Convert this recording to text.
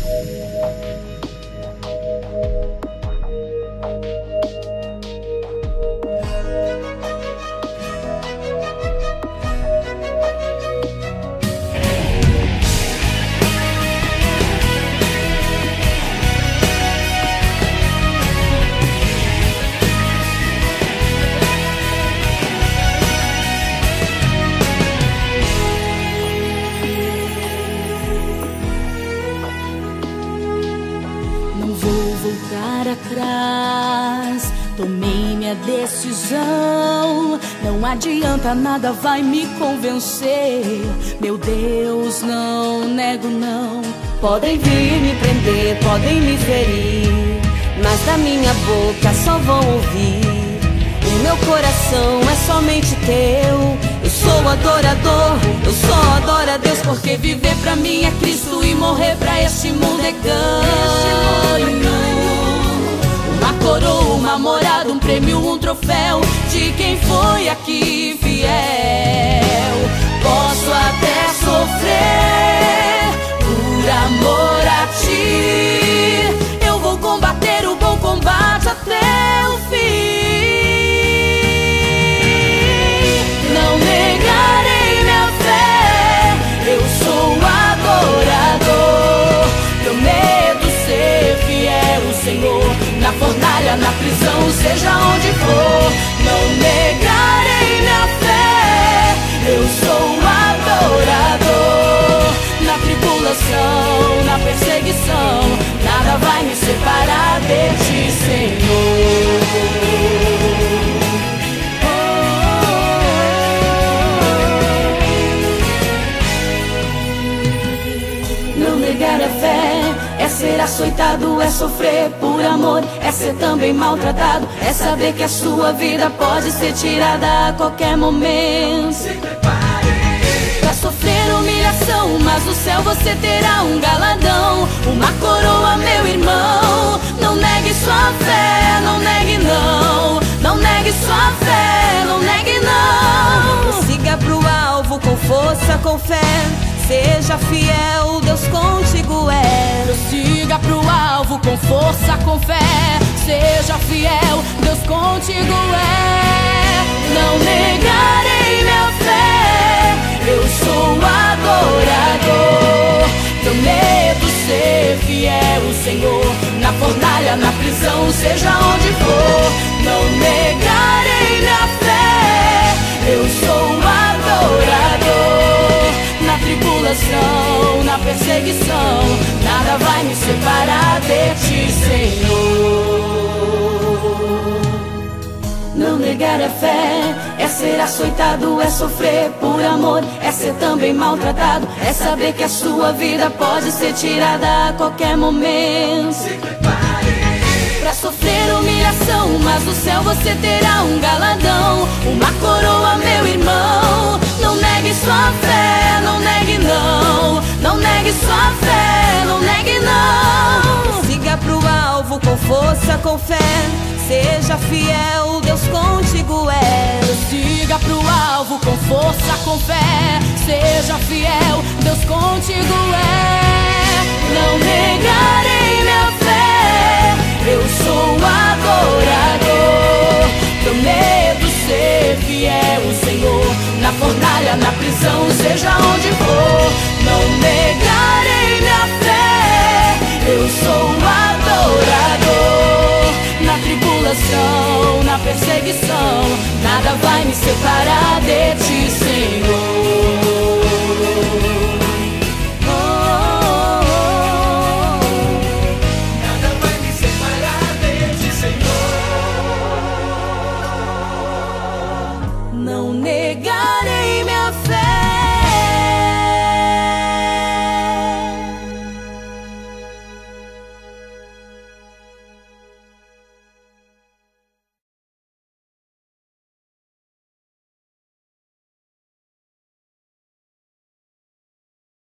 Voltar atrás, tomei minha decisão. Não adianta, nada vai me convencer. Meu Deus, não nego não. Podem vir me prender, podem me ferir, mas da minha boca só vão ouvir: o meu coração é somente teu. Eu sou adorador, eu só adoro a Deus, porque viver pra mim é Cristo e morrer pra este mundo é ganho. Uma coroa, uma morada, um prêmio, um troféu de quem foi aqui fiel. Posso até sofrer por amor a ti. Eu vou combater o bom combate até o fim. Não negarei minha fé, eu sou adorador. Prometo ser fiel, Senhor, na fornalha, na prisão, seja onde for. Não negarei minha fé, eu sou adorador. Na tribulação, na perseguição, nada vai me separar de ti, Senhor. Não negar a fé é ser açoitado, é sofrer por amor, é ser também maltratado, é saber que a sua vida pode ser tirada a qualquer momento. Se prepare pra sofrer humilhação, mas no céu você terá um galadão, uma coroa, meu irmão. Não negue sua fé, não negue não. Não negue sua fé, não negue não. Siga pro alvo com força, com fé. Seja fiel, Deus contigo é. Prossiga pro alvo com força, com fé. Seja fiel, Deus contigo é. Não negarei minha fé, eu sou adorador. Prometo ser fiel, Senhor, na fornalha, na prisão, seja onde for. Não negarei minha fé, eu sou adorador. Na tribulação, na perseguição, nada vai me separar de ti, Senhor. Não negar a fé é ser açoitado, é sofrer por amor, é ser também maltratado, é saber que a sua vida pode ser tirada a qualquer momento. Se prepare pra sofrer humilhação, mas no céu você terá um galadão, uma coroa, meu irmão. Não negue sua fé, não negue não. Não negue sua fé, não negue não. Siga pro alvo com força, com fé. Seja fiel, Deus contigo é. Siga pro alvo com força, com fé. Seja fiel, Deus contigo é. Não negarei minha fé, eu sou adorador. Prometo ser fiel, Senhor, na fornalha, na prisão, seja onde for. Não negarei minha fé, eu sou adorador. Na tribulação, na perseguição, nada vai me separar de ti, Senhor.